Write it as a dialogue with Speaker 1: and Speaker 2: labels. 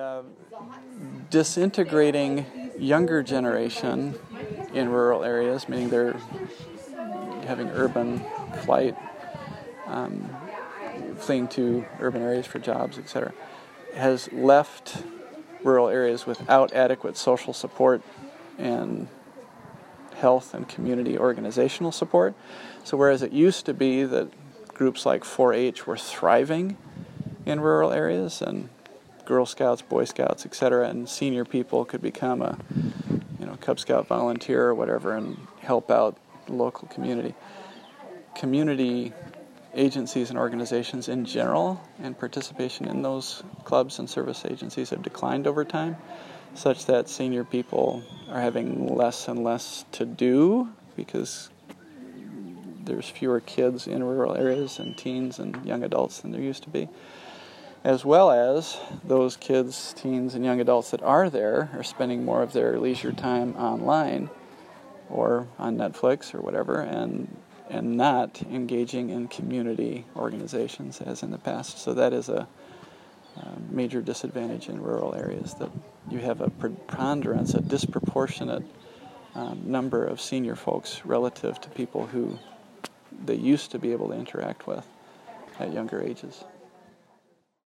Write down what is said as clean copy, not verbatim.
Speaker 1: disintegrating younger generation in rural areas, meaning they're having urban flight, fleeing to urban areas for jobs, etc., has left rural areas without adequate social support and health and community organizational support. So whereas it used to be that groups like 4-H were thriving in rural areas, and Girl Scouts, Boy Scouts, etc., and senior people could become a Cub Scout volunteer or whatever and help out the local community. Community agencies and organizations in general and participation in those clubs and service agencies have declined over time, such that senior people are having less and less to do because there's fewer kids in rural areas and teens and young adults than there used to be, as well as those kids, teens, and young adults that are there are spending more of their leisure time online or on Netflix or whatever, and not engaging in community organizations as in the past. So that is a major disadvantage in rural areas, that you have a preponderance, a disproportionate number of senior folks relative to people who they used to be able to interact with at younger ages.